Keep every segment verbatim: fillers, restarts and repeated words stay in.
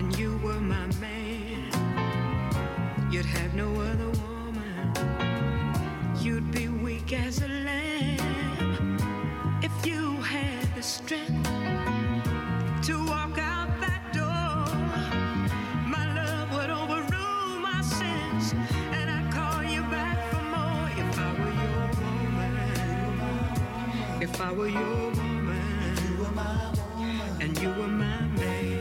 and you were my man, you'd have no other woman. You'd be weak as a lamb if you had the strength to walk out that door. My love would overrule my sins, and I'd call you back for more if I were your woman. If I were your woman, you were my woman, and you were my man.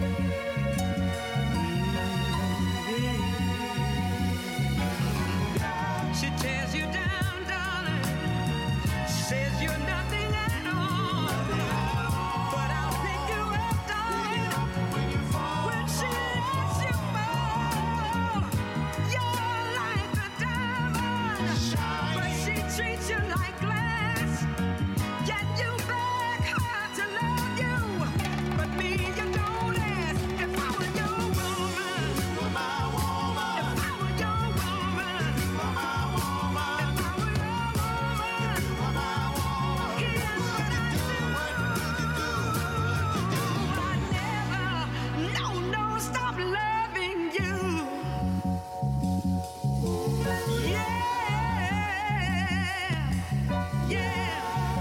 She tears you down, darling, says you're nothing at all, but I'll pick you up, darling, when she lets you fall. You're like a diamond, but she treats you like glass, yet you beg her to love you, but me you don't ask. If I were your woman, you were my woman. If I were your woman, you were my woman. If I were your woman, you were my woman. Here's what I'd do. I'd never, no, no, stop loving you. Yeah, yeah.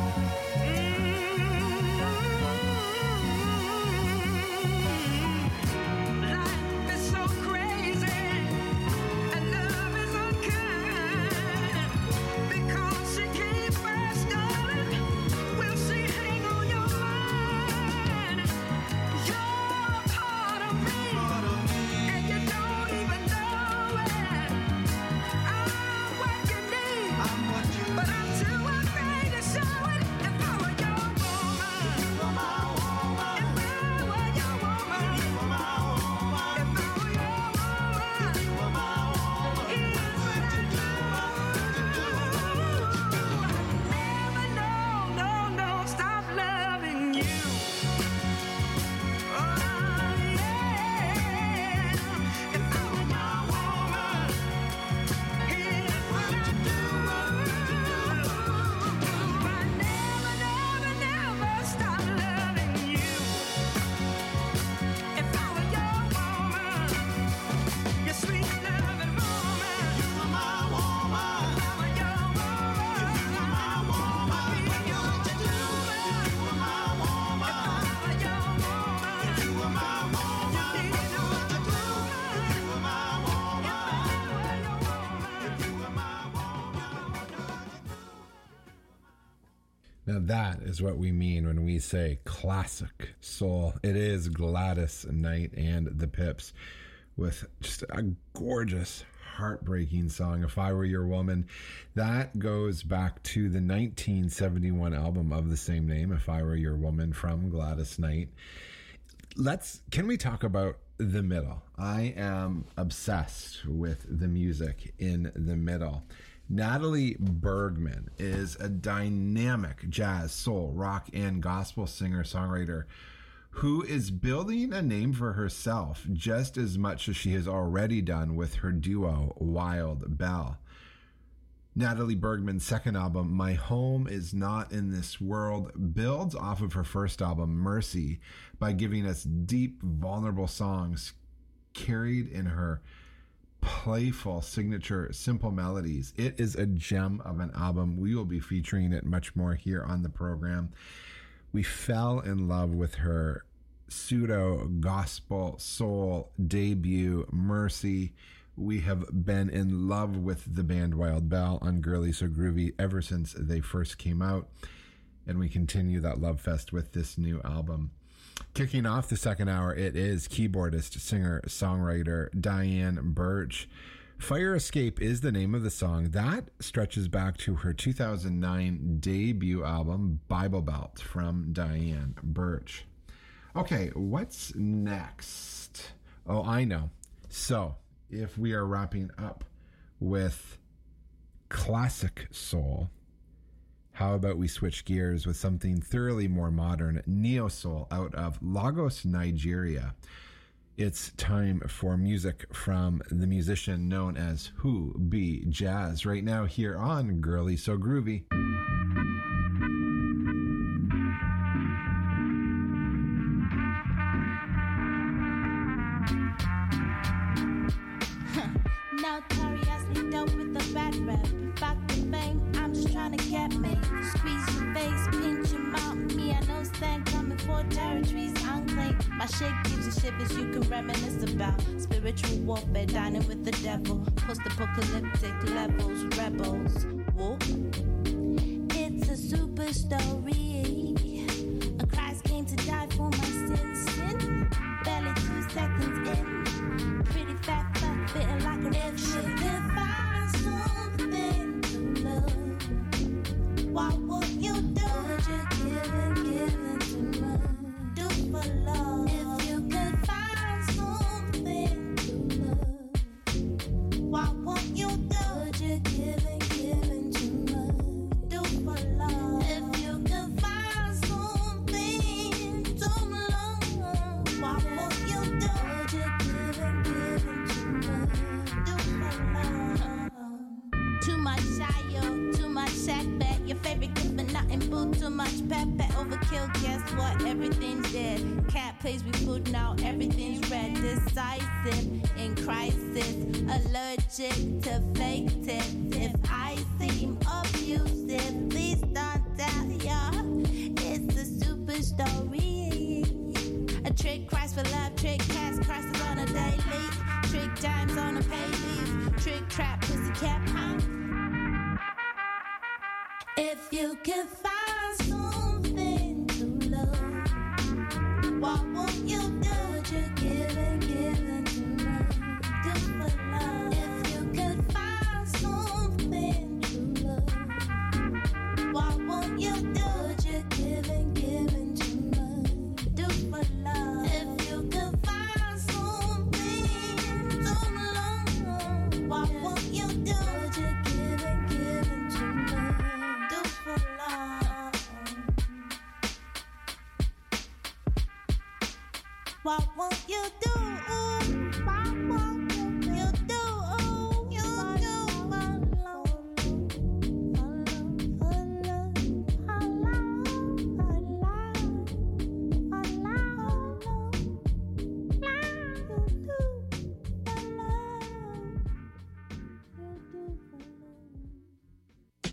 Life is so crazy, and love is unkind, because she came first, darling. Will she hang on your mind? You're part of me, and you don't even know it. I'm what you need, but I'm too afraid to show it. If I were your woman, you were my woman. If I were your woman, you were my woman. If I were your woman, you were my woman. Here's what I'd do. Never, no, no, no, stop loving you. Oh, yeah. If I were your woman, here's what I'd do. I'd never, never, never stop loving you. If I were your woman, your sweet loving woman, you were my woman. If I were your woman, you were my woman. Be your woman. You were my woman. If I were your woman, you were my woman. You needed no other woman. You were my woman. If I were your woman, you were my woman. Now that is what we mean when we say classic soul. It is Gladys Knight and the Pips with just a gorgeous, heartbreaking song, If I Were Your Woman. That goes back to the nineteen seventy-one album of the same name, If I Were Your Woman, from Gladys Knight. Let's, can we talk about the middle? I am obsessed with the music in the middle. Natalie Bergman is a dynamic jazz, soul, rock, and gospel singer-songwriter who is building a name for herself just as much as she has already done with her duo, Wild Bell. Natalie Bergman's second album, My Home Is Not in This World, builds off of her first album, Mercy, by giving us deep, vulnerable songs carried in her playful signature simple melodies. It is a gem of an album. We will be featuring it much more here on the program. We fell in love with her pseudo gospel soul debut, Mercy. We have been in love with the band Wild Bell on Girly So Groovy ever since they first came out, and we continue that love fest with this new album. Kicking off the second hour, it is keyboardist, singer, songwriter Diane Birch. Fire Escape is the name of the song. That stretches back to her two thousand nine debut album, Bible Belt, from Diane Birch. Okay, what's next? Oh, I know. So, if we are wrapping up with classic soul, how about we switch gears with something thoroughly more modern, neo-soul out of Lagos, Nigeria. It's time for music from the musician known as Who Be Jazz right now here on Girly So Groovy. Notoriously dope with the bad rep. Fuck the fame, I'm just trying to get me. Squeeze your face, pinch your mouth. Me, I know stand coming for territories unclaimed. My shit gives you shivers you can reminisce about. Spiritual warfare, dining with the devil. Post-apocalyptic levels, rebels. Whoa. It's a super story. A Christ came to die for my sins. Sin. Barely two seconds in. Pretty fat fuck, fitting like a if you could find something to love, what would you do? Would you give and give and to love? Do for love. If you could find something to love, what would you do? Would you give and give and to love? Do for love. If you could find something to love, what would you do? Would you give and give and to love? Do for love. Too much shayo, too much shack back. Your favorite gift, but nothing boo. Too much pepper, overkill. Guess what? Everything's dead. Cat plays with food now. Everything's red. Decisive in crisis. Allergic to fake tips. If I seem abusive, please don't tell ya. It's a super story. A trick cries for love. Trick cast crosses on a daily. Trick dimes on a pay leave. Trick trap pussy cat huh? If you could find something to love, what would you do? Would you give and give and to love? Do for love. If you could find something to love, what would you do? Would you give and give and to love? Do for love. If you could find something to love, what would you do? Would you give and give and to love? Do for love. What would you do? What would you do? You do for love. For love, for love, for love, for love, for love. You do for love. You do for love.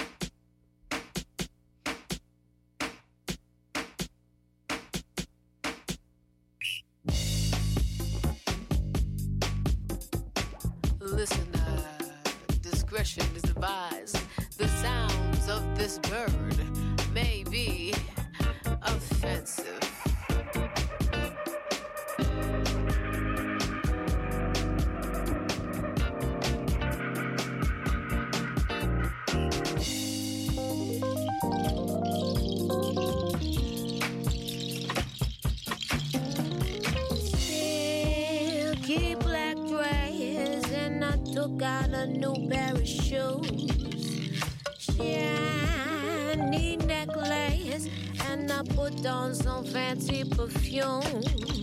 Listener, discretion is advised. The sounds of this bird may be offensive. Silky black dress, and I took out a new pair of shoes. Shiny necklace, and I put on some fancy perfume.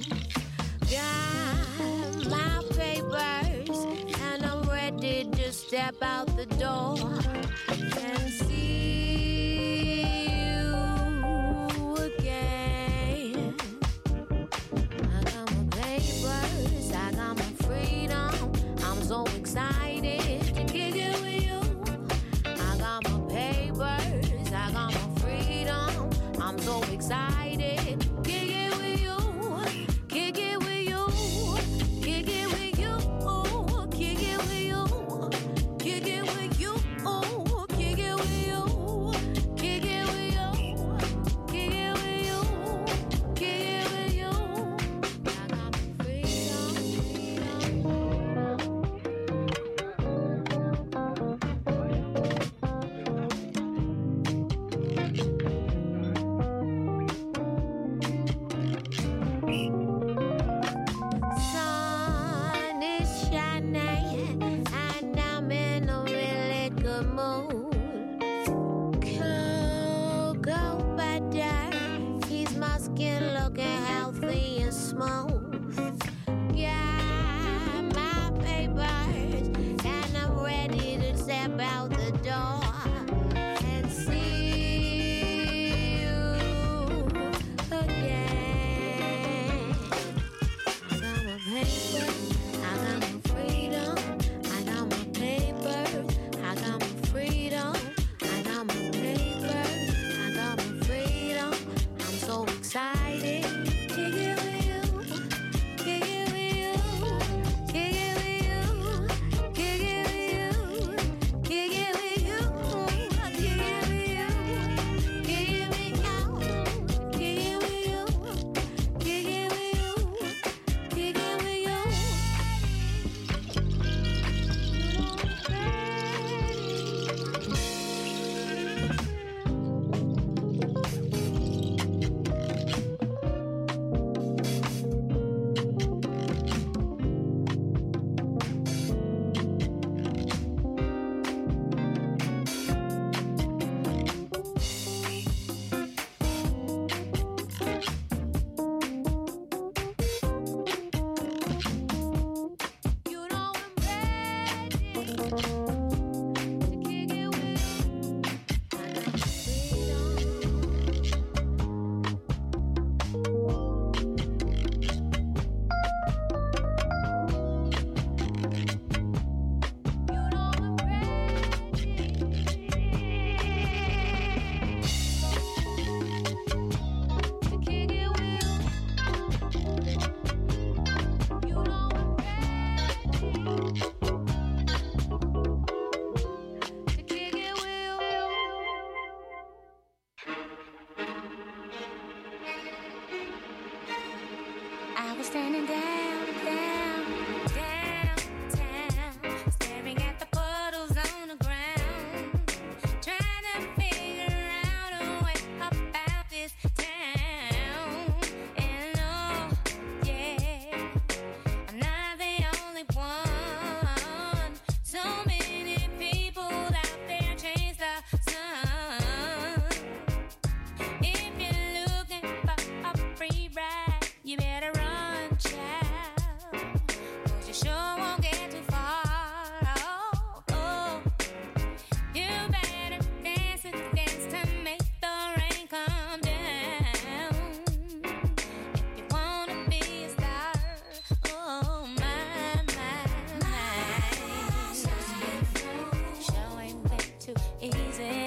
Got my papers, and I'm ready to step out the door and see you again. I got my papers, I got my freedom. I'm so excited to kick it with you. I got my papers, I got my freedom. I'm so excited to kick it with you. Kick it with you. Kick it with you. Kick it with you. Kick it with you. Kick it with you. You know I'm ready to kick it with you. I was standing down, down, downtown, staring at the puddles on the ground, trying to figure out a way about this town. And oh, yeah, I'm not the only one. So many people out there chase the sun. If you're looking for a free ride, you better run, child, 'cause you sure won't get too far. Oh, oh. You better dance and dance to make the rain come down. If you wanna be a star, oh my, my, my. Show ain't been too easy.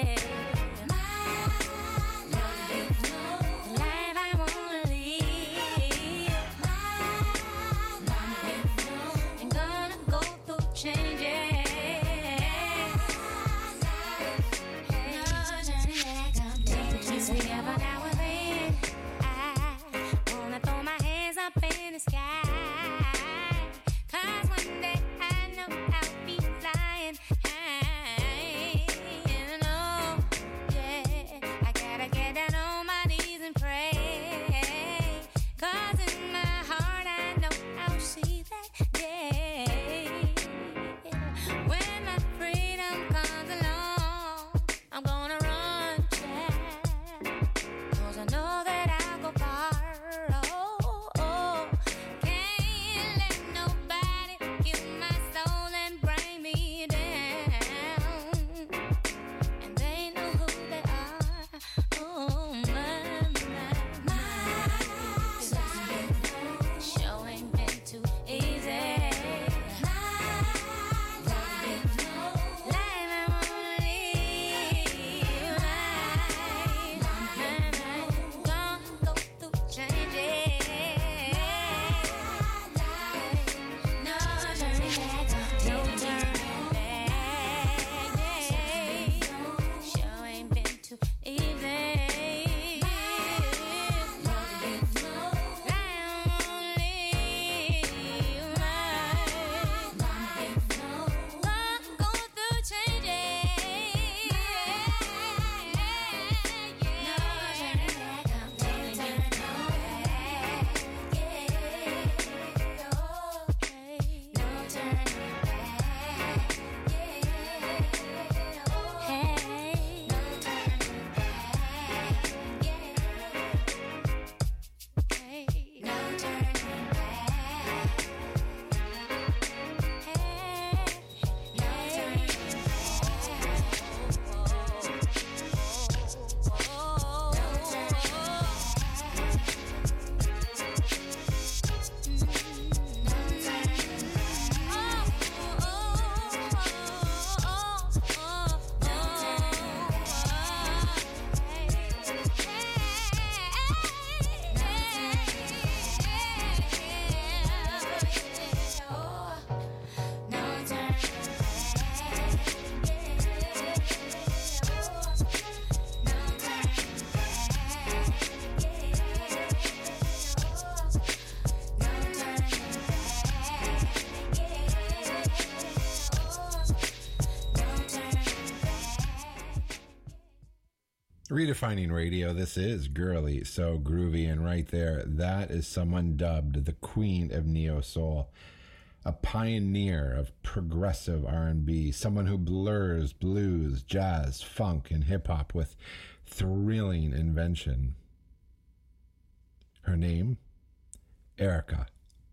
Redefining radio, this is Girly So Groovy, and right there, that is someone dubbed the Queen of Neo Soul, a pioneer of progressive R and B, someone who blurs blues, jazz, funk, and hip-hop with thrilling invention. Her name, Erykah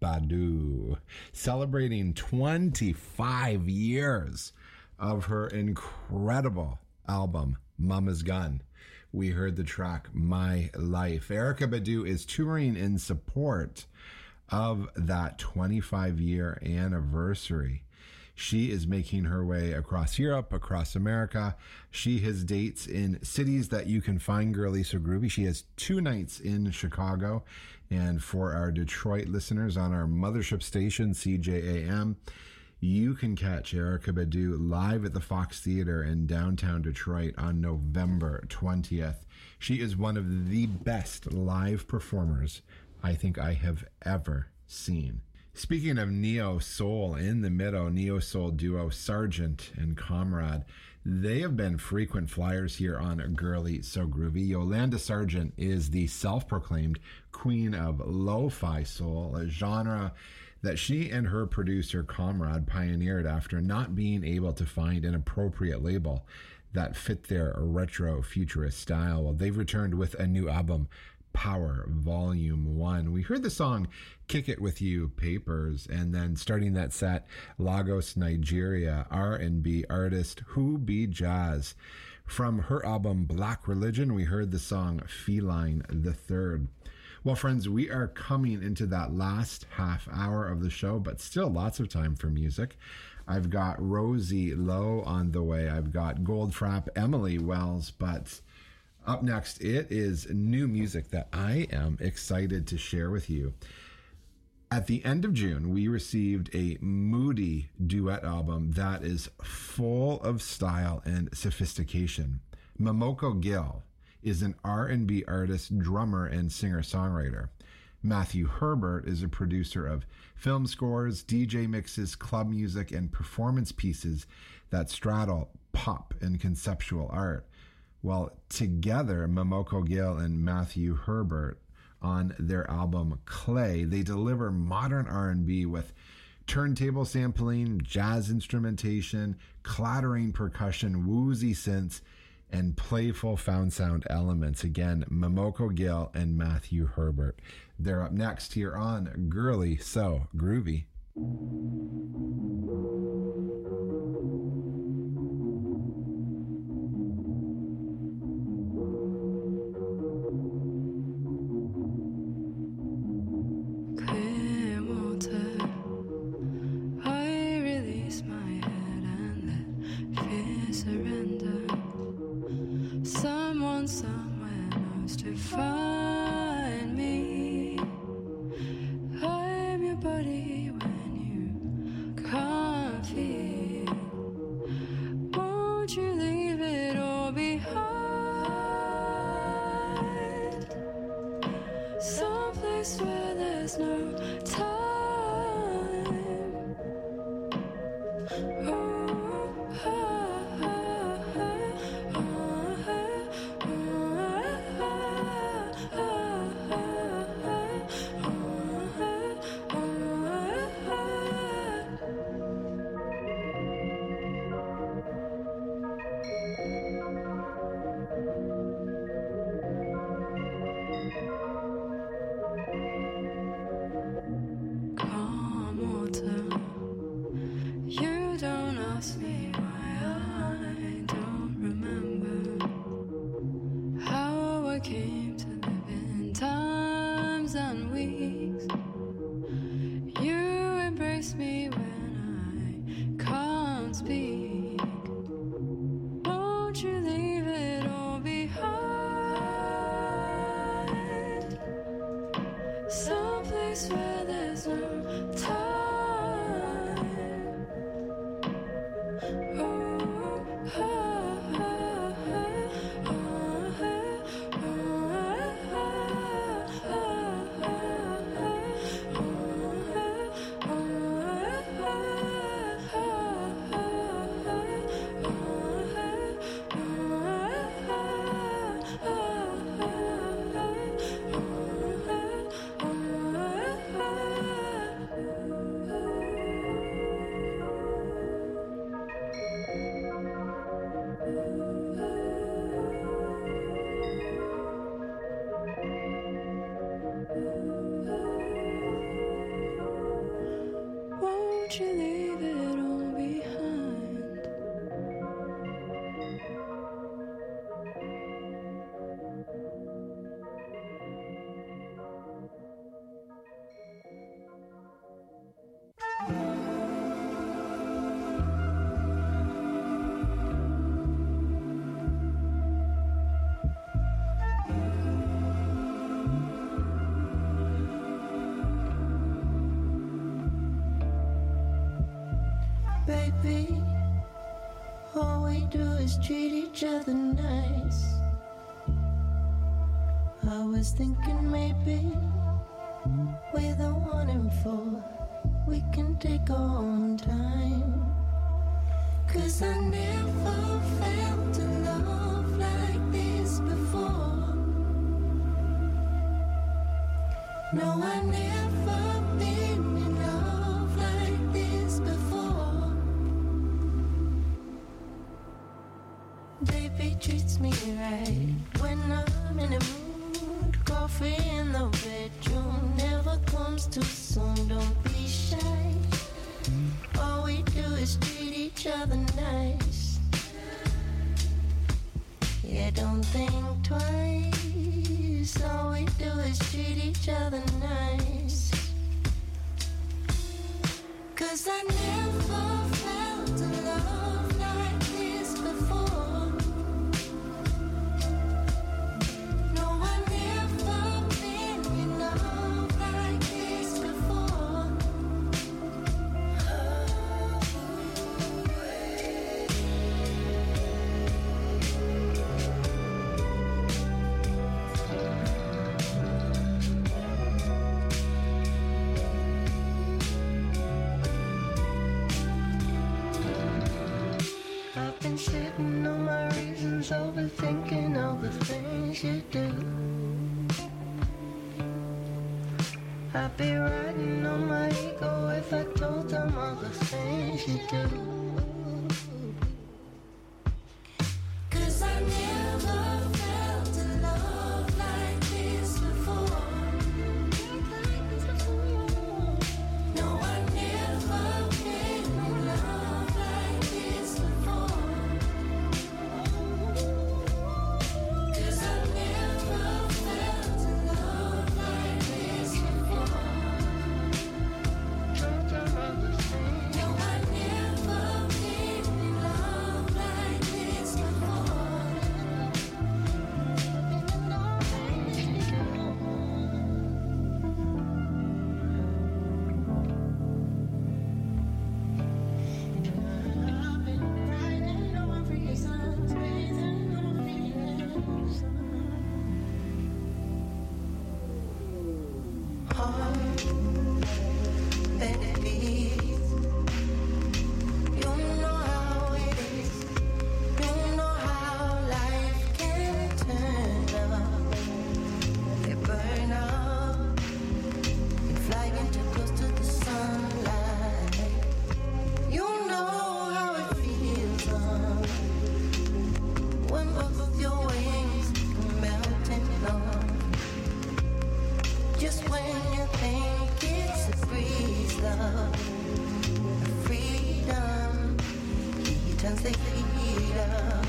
Badu, celebrating twenty-five years of her incredible album, Mama's Gun. We heard the track My Life. Erykah Badu is touring in support of that twenty-five year anniversary. She is making her way across Europe, across America. She has dates in cities that you can find Girly So Groovy. She has two nights in Chicago. And for our Detroit listeners on our mothership station, C J A M, you can catch Erykah Badu live at the Fox Theater in downtown Detroit on November twentieth. She is one of the best live performers I think I have ever seen. Speaking of neo soul, in the middle, neo soul duo Sargent and Comrade, they have been frequent flyers here on Girly So Groovy. Yolanda Sargent is the self-proclaimed queen of lo-fi soul, a genre that she and her producer Comrade pioneered after not being able to find an appropriate label that fit their retro futurist style. Well, they've returned with a new album, Power Volume one. We heard the song Kick It With You, Papers, and then starting that set, Lagos, Nigeria, R and B artist Who Be Jazz. From her album Black Religion, we heard the song Feline the Third. Well, friends, we are coming into that last half hour of the show, but still lots of time for music. I've got Rosie Lowe on the way. I've got Goldfrapp, Emily Wells, but up next, it is new music that I am excited to share with you. At the end of June, we received a moody duet album that is full of style and sophistication. Momoko Gill is an R and B artist, drummer, and singer-songwriter. Matthew Herbert is a producer of film scores, D J mixes, club music, and performance pieces that straddle pop and conceptual art. Well, together, Momoko Gill and Matthew Herbert, on their album Clay, they deliver modern R and B with turntable sampling, jazz instrumentation, clattering percussion, woozy synths, and playful found sound elements. Again, Momoko Gill and Matthew Herbert. They're up next here on Girly So Groovy. Somewhere knows to find me. I'm your buddy when you can't feel. Won't you leave it all behind? Someplace where there's no time. Oh, ah, ah, ah, Won't you leave it all behind? Baby, all we do is treat each other nice. I was thinking maybe we're the one and four. We can take our own time. Cause I never felt a love like this before. No, I never been in love like this before. Baby treats me right when I'm in a mood. Coffee in the bedroom never comes too soon. Don't be shy. All we do is treat each other nice. Yeah, don't think twice. All we do is treat each other nice. Cause I never felt a love like this before. No, I never been in love like this before. I've been sitting on my reasons, overthinking all the things you do. I'd be riding on my ego if I told them all the things you do. Cause I never felt a love like this before. No, I never been in love like this before. Cause I never felt a love like this before. No, I never been in love like this before. I've been writing on reasons, breathing on feelings. Heart, let it beat. You know how it is. You know how life can turn up. They burn up. You fly into close to the sunlight. You know how it feels uh, when both of your wings come melting love. Just when you think it's a breeze, love, freedom, he turns the heat up.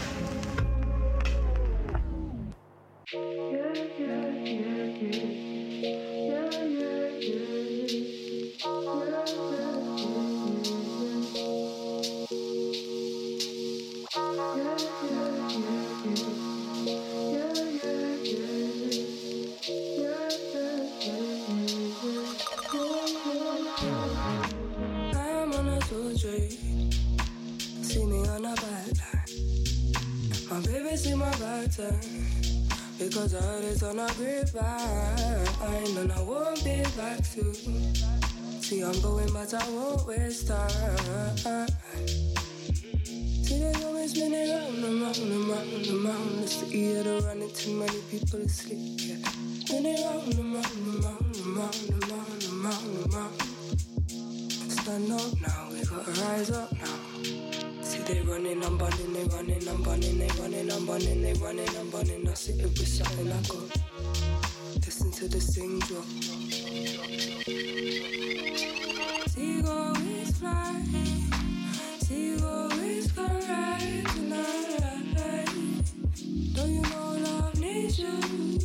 I'm on a two street. See me on a bad line. My baby see my back turn. Because I heard it's on a grapevine. And I won't be back to. See I'm going but I won't waste time. See they always spinning round and round and round and round. It's the ear to run it, too many people asleep. Yeah. Spinning round and round and round and round and round and round and round. Stand up now, we gotta rise up now. See they running, I'm bunning, they running, I'm bunning, they running, I'm bunning, they running, I'm bunning. I sit it with something I got. Listen to the sing drop. See go always fly. See you always come right tonight. Don't you know love needs you?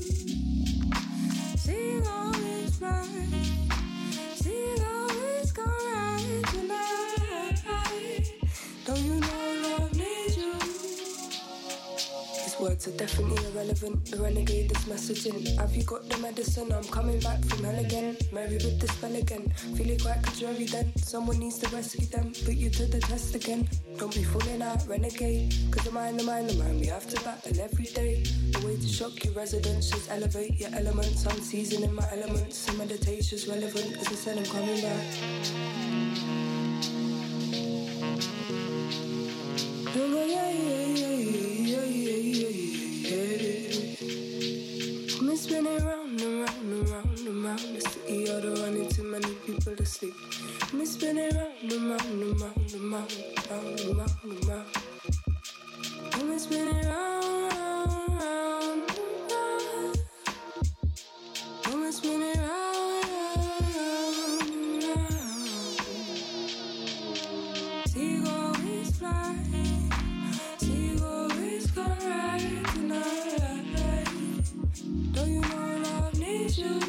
See you always fly. See you always come right tonight. Don't you know love needs you? His words are definitely irrelevant. The renegade is messaging. Have you got the medicine? I'm coming back from hell again. Mary with the spell again. Feeling quite contrary then. Someone needs to rescue them. Put you to the test again. Don't be fooling out, renegade. Cause the mind, the mind, the mind. We have to battle every day. The way to shock your residents is elevate your elements. I'm seasoning my elements. Some meditation's relevant. As I said, I'm coming back. Don't go, yeah, yeah, yeah, yeah, yeah, yeah, yeah. I'm spinning round and round and round and round the city. I don't run into many people to sleep. I'm spinning round and round and round and round and round and round and round. I'm spinning round, round, round and round. I'm spinning round, round and round. See you always fly. See you always come right tonight. Don't you know love needs you?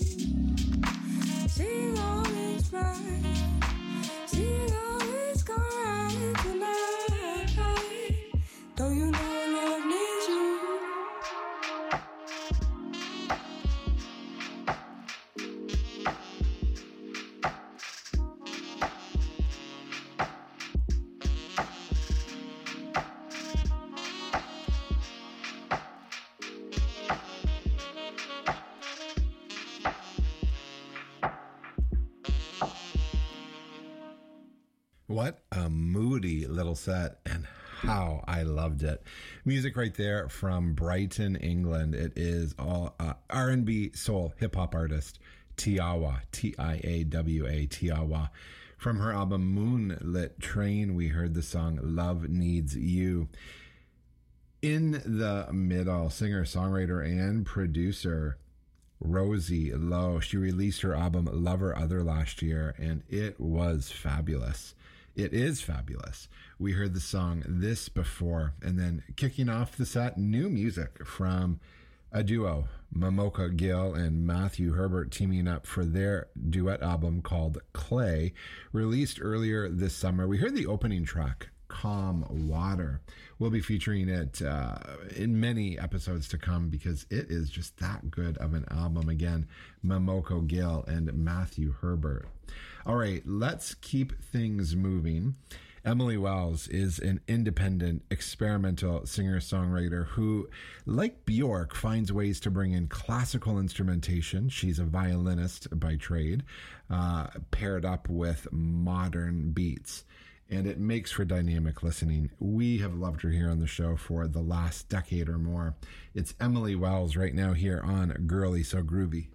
See you always fly. See you always come right tonight. Don't you know love needs you? What a moody little set, and how I loved it. Music right there from Brighton, England. It is all uh, R and B soul hip hop artist Tiawa, T I A W A, Tiawa. From her album Moonlit Train, we heard the song Love Needs You. In the middle, singer, songwriter, and producer Rosie Lowe. She released her album Lover Other last year, and it was fabulous. It is fabulous. We heard the song This Before, and then kicking off the set, new music from a duo, Momoka Gill and Matthew Herbert, teaming up for their duet album called Clay, released earlier this summer. We heard the opening track, Calm Water. We'll be featuring it uh, in many episodes to come because it is just that good of an album. Again, Momoka Gill and Matthew Herbert. All right, let's keep things moving. Emily Wells is an independent experimental singer-songwriter who, like Bjork, finds ways to bring in classical instrumentation. She's a violinist by trade, uh, paired up with modern beats. And it makes for dynamic listening. We have loved her here on the show for the last decade or more. It's Emily Wells right now here on Girly So Groovy.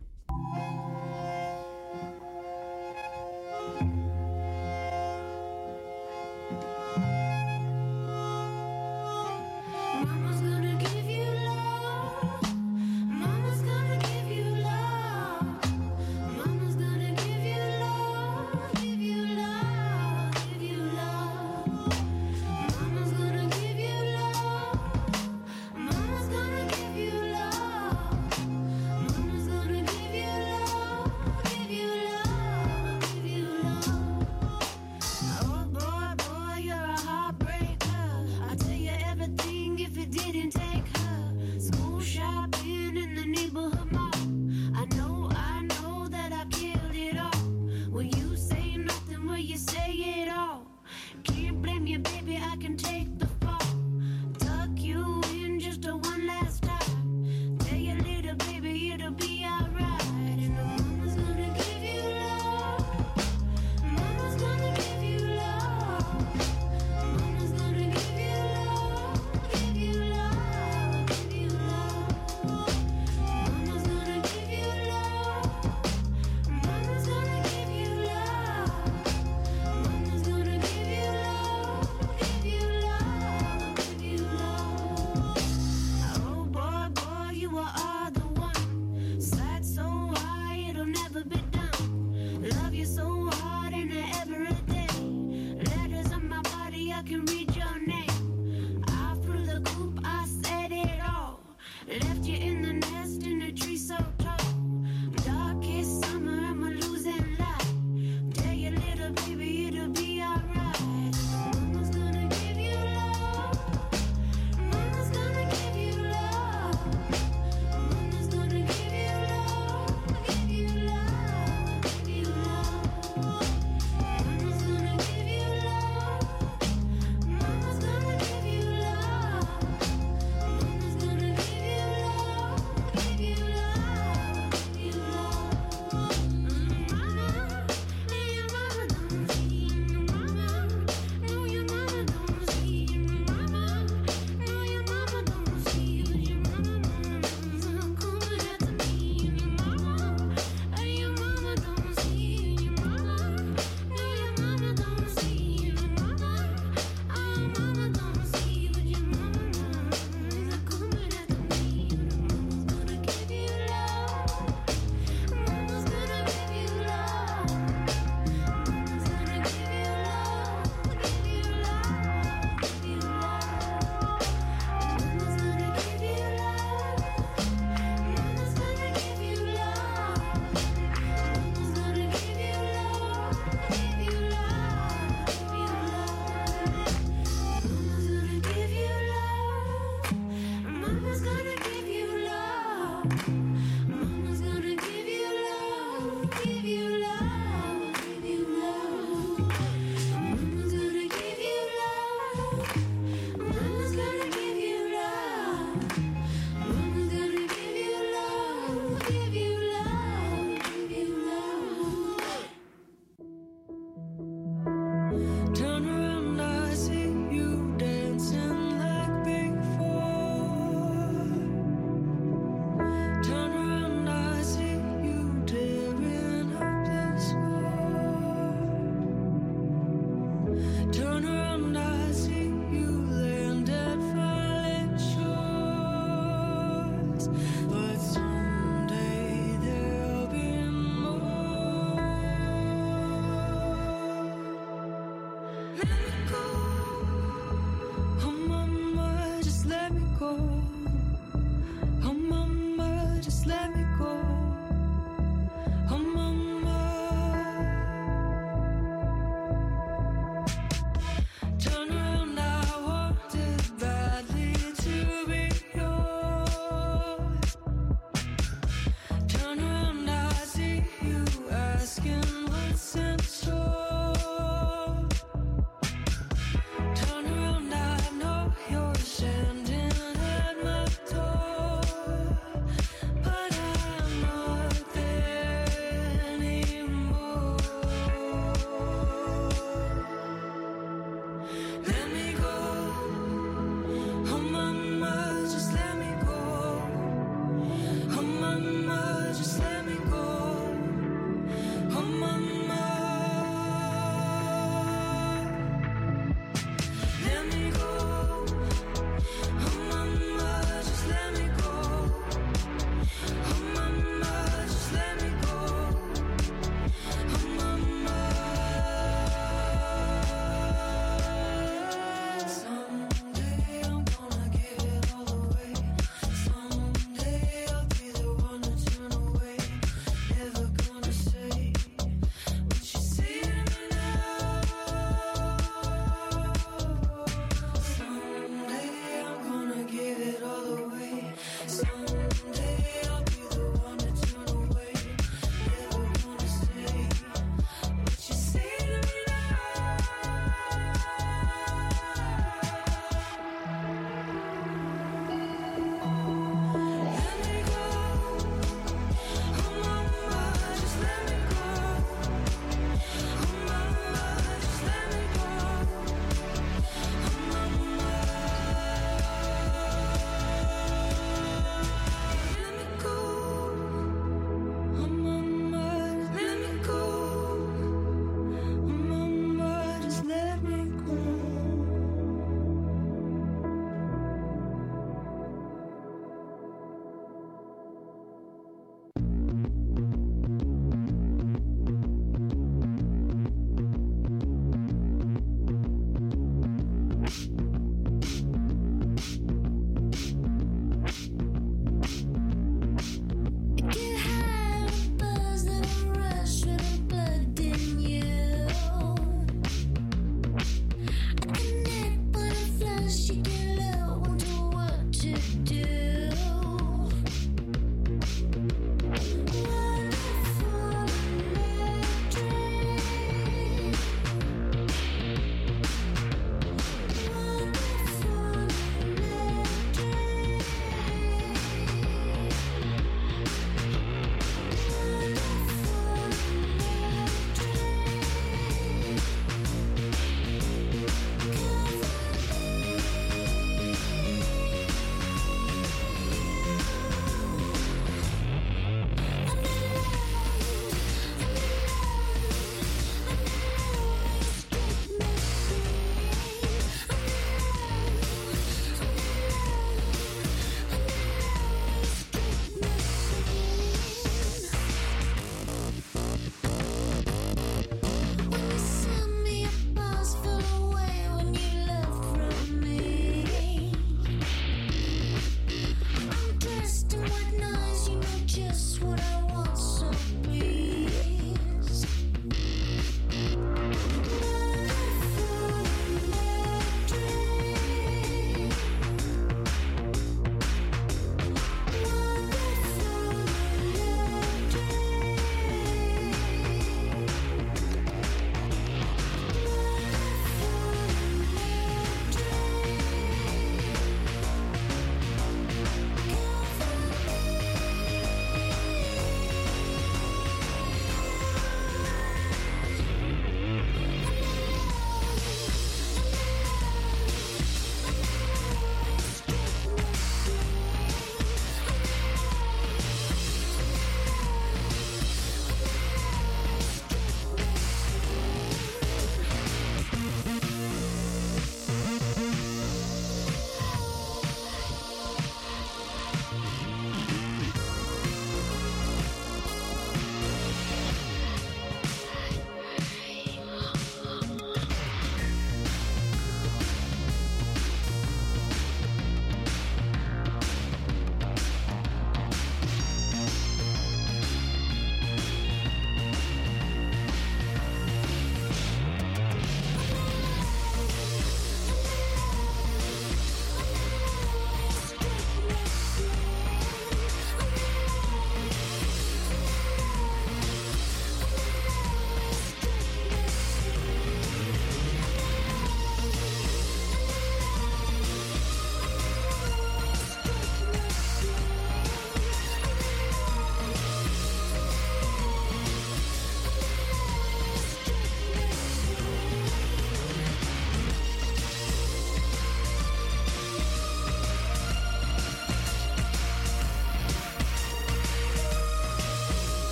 Mama's gonna give you love. Mama's gonna give you love. Mama's gonna give you love. Give you love. Give you love. Mama's gonna give you love. Mama's gonna give you love. Mama's gonna give you love. Give you love. Give you love. Oh boy, boy, you're a heartbreaker. I'll tell you everything if it didn't take her. School shopping in the neighborhood mall. I know, I know that I killed it all. Will you say nothing? Will you say it all? Can't blame you, baby, I can take the fall. Tuck you in just a one last time. Tell you little baby, it'll be alright. And the mama's gonna give you love. Mama's gonna give you love. Mama's gonna give you love. Give you love. Give you love. Mama's gonna give you love. Mama's gonna give you love. Mama's gonna give you love. Give you love.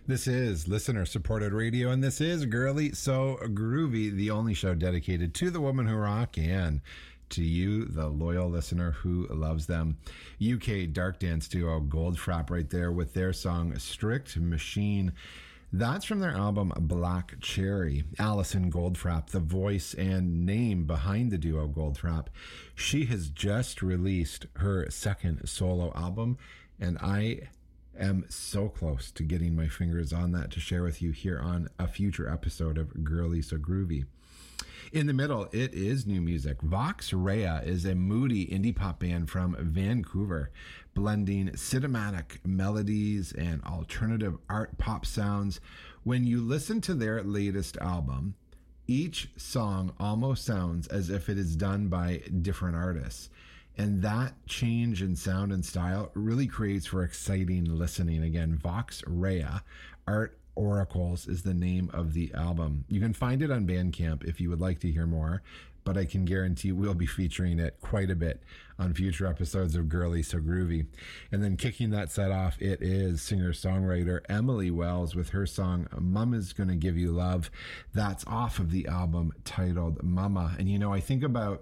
This is listener-supported radio, and this is Girly So Groovy, the only show dedicated to the woman who rock and to you, the loyal listener who loves them. U K dark dance duo Goldfrapp right there with their song Strict Machine. That's from their album Black Cherry. Alison Goldfrapp, the voice and name behind the duo Goldfrapp, she has just released her second solo album, and I am so close to getting my fingers on that to share with you here on a future episode of Girly So Groovy. In the middle, it is new music. Vox Rea is a moody indie pop band from Vancouver, blending cinematic melodies and alternative art pop sounds. When you listen to their latest album, each song almost sounds as if it is done by different artists. And that change in sound and style really creates for exciting listening. Again, Vox Rea, Art Oracles is the name of the album. You can find it on Bandcamp if you would like to hear more, but I can guarantee we'll be featuring it quite a bit on future episodes of Girly So Groovy. And then kicking that set off, it is singer-songwriter Emily Wells with her song Mama's Gonna Give You Love. That's off of the album titled Mama. And you know, I think about...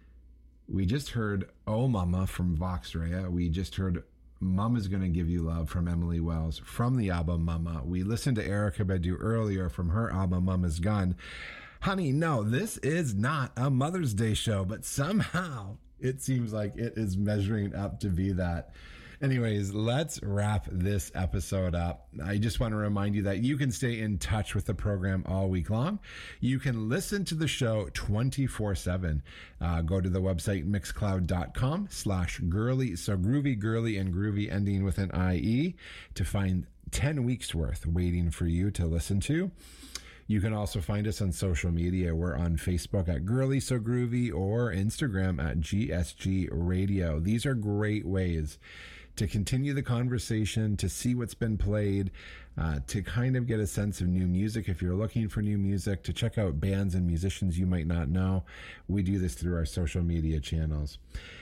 We just heard Oh Mama from Vox Rea. We just heard Mama's Gonna Give You Love from Emily Wells from the album Mama. We listened to Erykah Badu earlier from her album Mama's Gun. Honey, no, this is not a Mother's Day show, but somehow it seems like it is measuring up to be that. Anyways, let's wrap this episode up. I just want to remind you that you can stay in touch with the program all week long. You can listen to the show twenty-four seven. Uh, go to the website mixcloud.com slash girly. So groovy, girly, and groovy ending with an I E to find ten weeks worth waiting for you to listen to. You can also find us on social media. We're on Facebook at Girly So Groovy or Instagram at G S G Radio. These are great ways to continue the conversation, to see what's been played, uh, to kind of get a sense of new music. If you're looking for new music, to check out bands and musicians you might not know, we do this through our social media channels.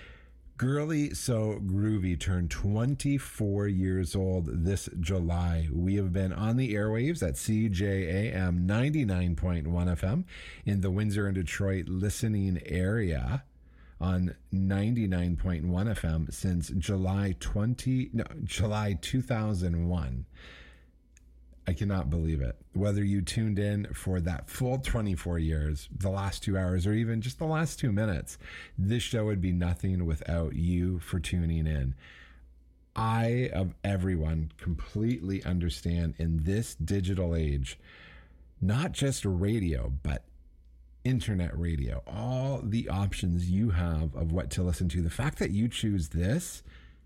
Girly So Groovy turned twenty-four years old this July. We have been on the airwaves at C J A M ninety-nine point one F M in the Windsor and Detroit listening area on ninety-nine point one F M since July twentieth, no, July two thousand one. I cannot believe it. Whether you tuned in for that full twenty-four years, the last two hours, or even just the last two minutes, this show would be nothing without you for tuning in. I, of everyone, completely understand in this digital age, not just radio, but internet radio, all the options you have of what to listen to. The fact that you choose this,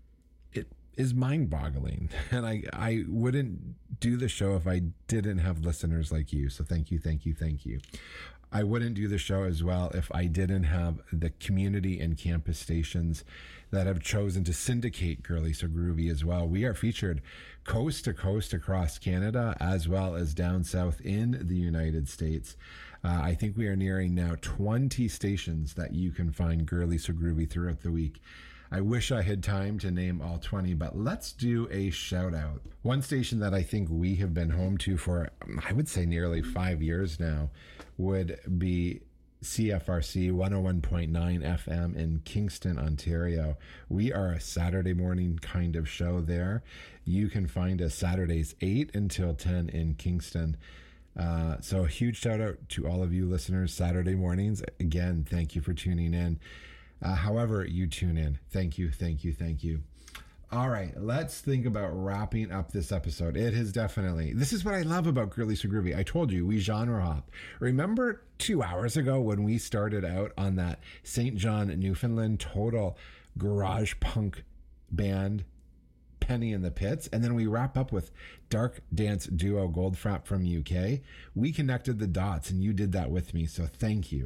it is mind-boggling. And I, I wouldn't do the show if I didn't have listeners like you. So thank you, thank you, thank you. I wouldn't do the show as well if I didn't have the community and campus stations that have chosen to syndicate Girly So Groovy as well. We are featured coast to coast across Canada as well as down south in the United States. Uh, I think we are nearing now twenty stations that you can find Girly So Groovy throughout the week. I wish I had time to name all twenty, but let's do a shout out. One station that I think we have been home to for, I would say, nearly five years now would be C F R C one oh one point nine F M in Kingston, Ontario. We are a Saturday morning kind of show there. You can find us Saturdays eight until ten in Kingston. Uh, so a huge shout out to all of you listeners Saturday mornings. Again, thank you for tuning in. Uh, however you tune in, thank you, thank you, thank you. All right, let's think about wrapping up this episode. It has definitely, this is what I love about Girly So Groovy. I told you, we genre hop. Remember two hours ago when we started out on that Saint John, Newfoundland total garage punk band, Penny and the Pits, and then we wrap up with dark dance duo Goldfrapp from U K. We connected the dots and you did that with me, so thank you.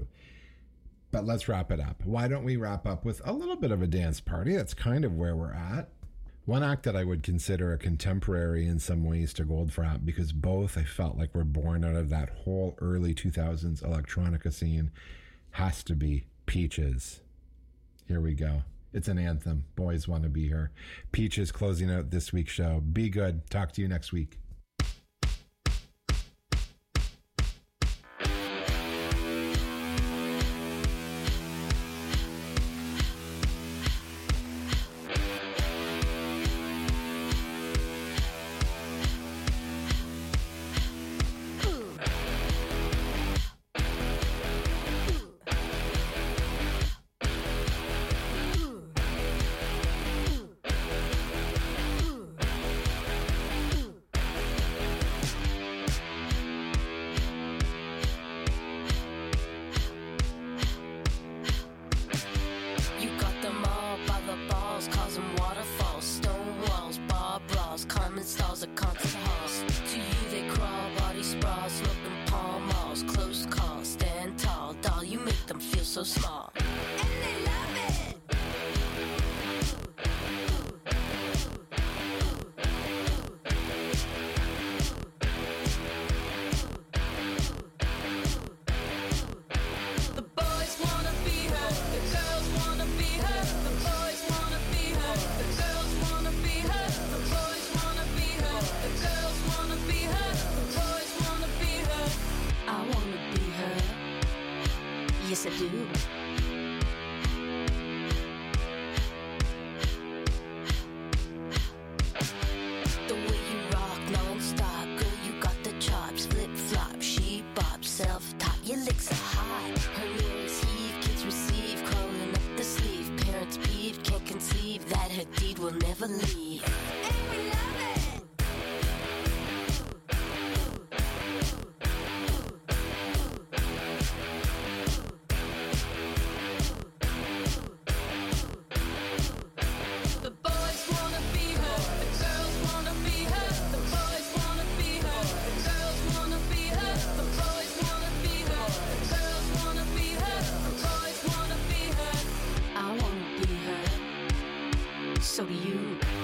But let's wrap it up. Why don't we wrap up with a little bit of a dance party? That's kind of where we're at. One act that I would consider a contemporary in some ways to Goldfrapp, because both I felt like were born out of that whole early two thousands electronica scene, has to be Peaches. Here we go. It's an anthem. Boys want to be here. Peaches closing out this week's show. Be good. Talk to you next week. so small. And they love it. The boys wanna be her, the girls wanna be her. The boys wanna be her, the girls wanna be her. The boys wanna be her, the girls wanna be her. The boys wanna be her. I wanna be her. Yes, I do. The way you rock non-stop, girl, you got the chops. Flip-flop, she bop, self-top. Your licks are hot. Her mirrors heave, kids receive, crawling up the sleeve. Parents peeved, can't conceive that her deed will never leave. And we love it. The boys wanna be her, the girls wanna be her. The boys wanna be her, the girls wanna be her. The boys wanna be her, the girls wanna be her. The boys wanna be her. I wanna be her. So do you.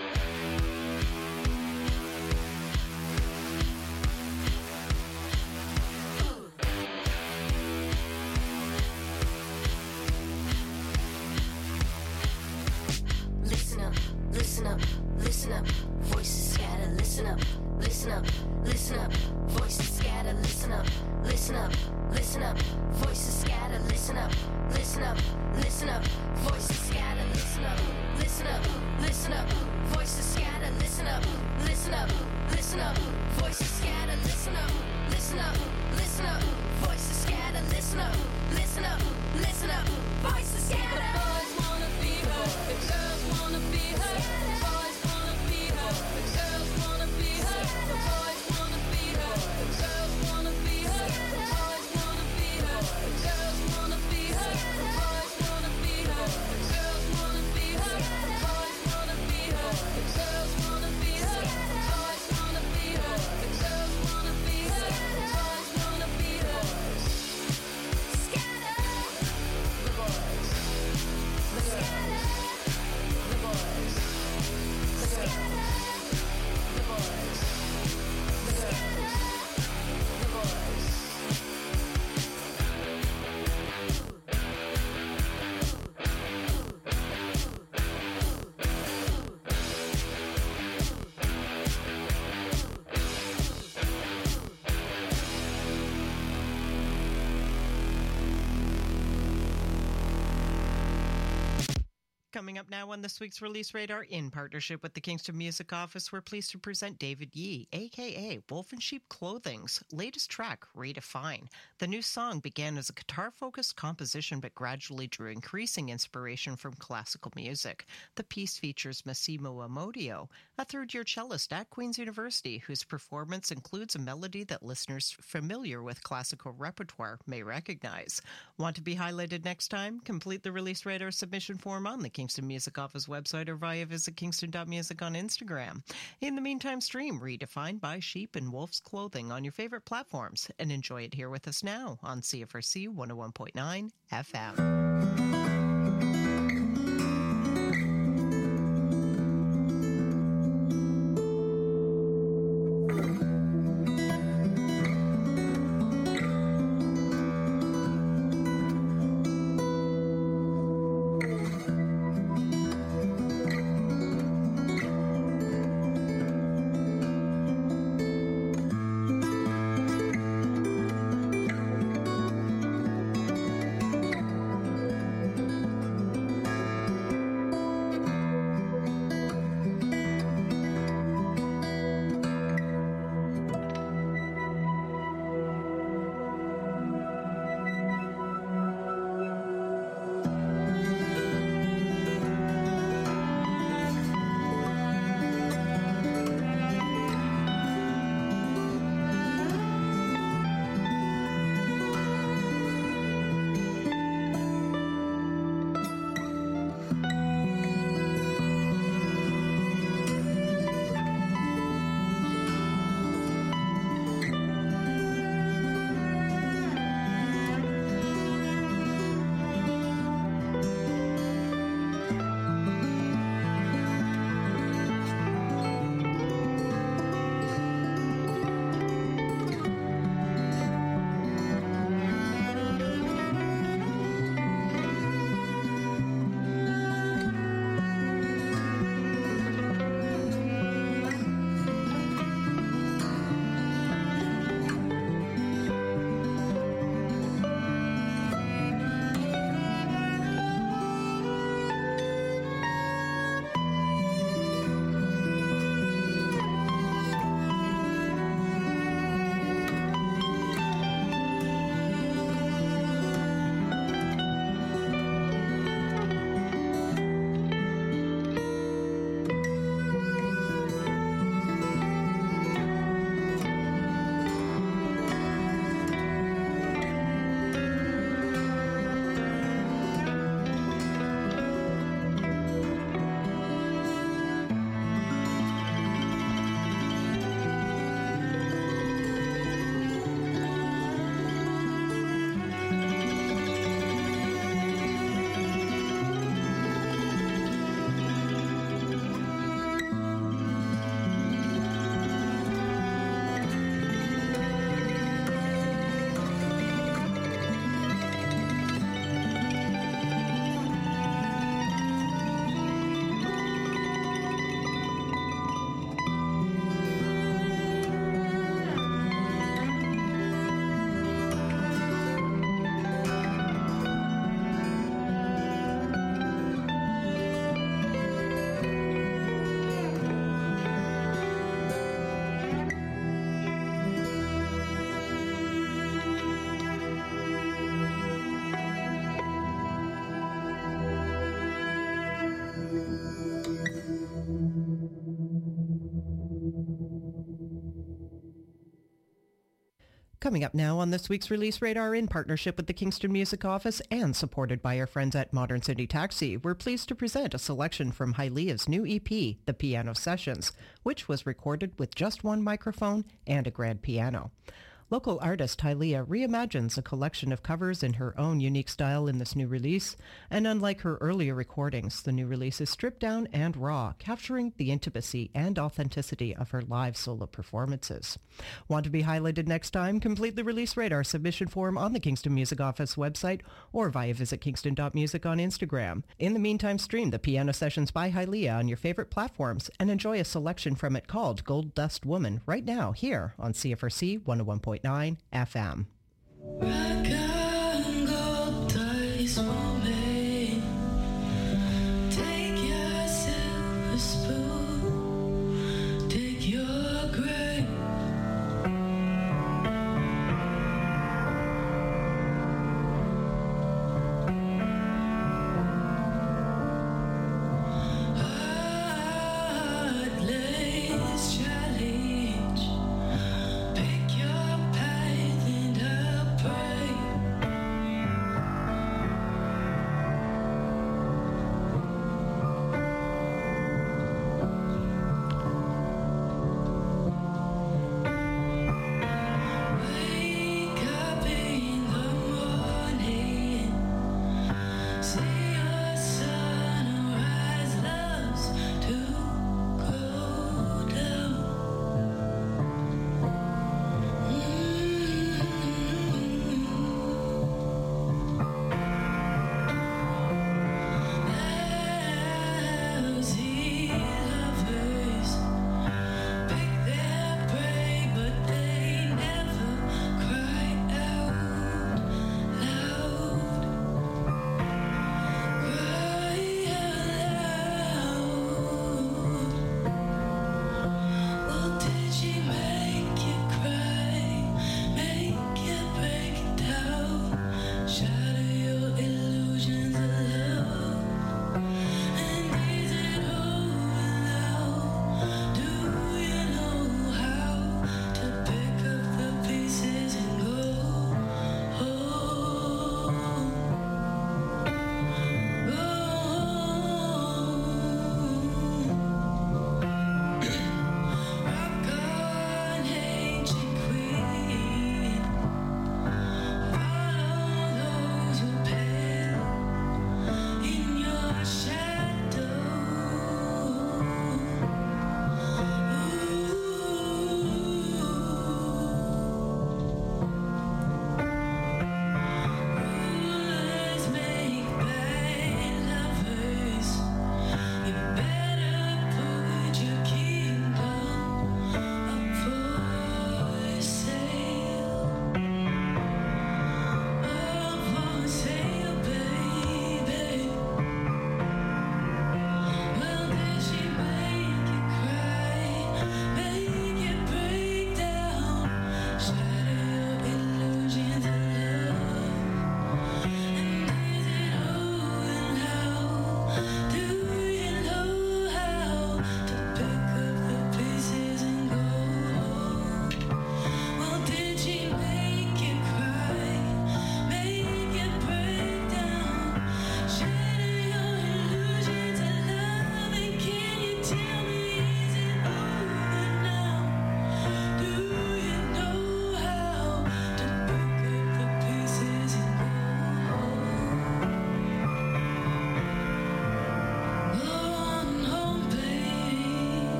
Listen up, listen up, listen up. Voices scatter, listen up, listen up, listen up. Voices scatter, listen up, listen up, listen up. Voices scatter, listen up, listen up, listen up. Voices scatter, listen up, listen up, listen up. Voices scatter, listen up, listen up, listen up. Voices scatter, listen up, listen up, listen up. Voices scatter, listen up, listen up, listen up. Voices scatter. The boys wanna be her, the girls wanna be her. The boys wanna be her, the girls wanna be her. The boys wanna be her, the girls wanna be her. The boys wanna be her, the girls wanna be her. The boys wanna be her, the girls wanna be her. The boys wanna be her, the girls wanna be her. The boys wanna be her, the girls wanna be her. The boys wanna be her. Scatter. The boys. Scatter. The boys. Scatter. The boys. Scatter. The boys. Coming up now on this week's Release Radar, in partnership with the Kingston Music Office, we're pleased to present David Yee, a k a. Wolf and Sheep Clothing's latest track, Redefine. The new song began as a guitar-focused composition but gradually drew increasing inspiration from classical music. The piece features Massimo Amodio, a third-year cellist at Queen's University, whose performance includes a melody that listeners familiar with classical repertoire may recognize. Want to be highlighted next time? Complete the Release Radar submission form on the Kingston Music Office website or via visit kingston dot music on Instagram. In the meantime, stream Redefined by Sheep and Wolf's Clothing on your favorite platforms and enjoy it here with us now on C F R C one oh one point nine F M. Coming up now on this week's Release Radar, in partnership with the Kingston Music Office and supported by our friends at Modern City Taxi, we're pleased to present a selection from Hyllea's new E P, The Piano Sessions, which was recorded with just one microphone and a grand piano. Local artist Hylea reimagines a collection of covers in her own unique style in this new release, and unlike her earlier recordings, the new release is stripped down and raw, capturing the intimacy and authenticity of her live solo performances. Want to be highlighted next time? Complete the Release Radar submission form on the Kingston Music Office website or via visit kingston dot music on Instagram. In the meantime, stream the Piano Sessions by Hylea on your favorite platforms and enjoy a selection from it called Gold Dust Woman right now here on C F R C one oh one point nine F M. Rock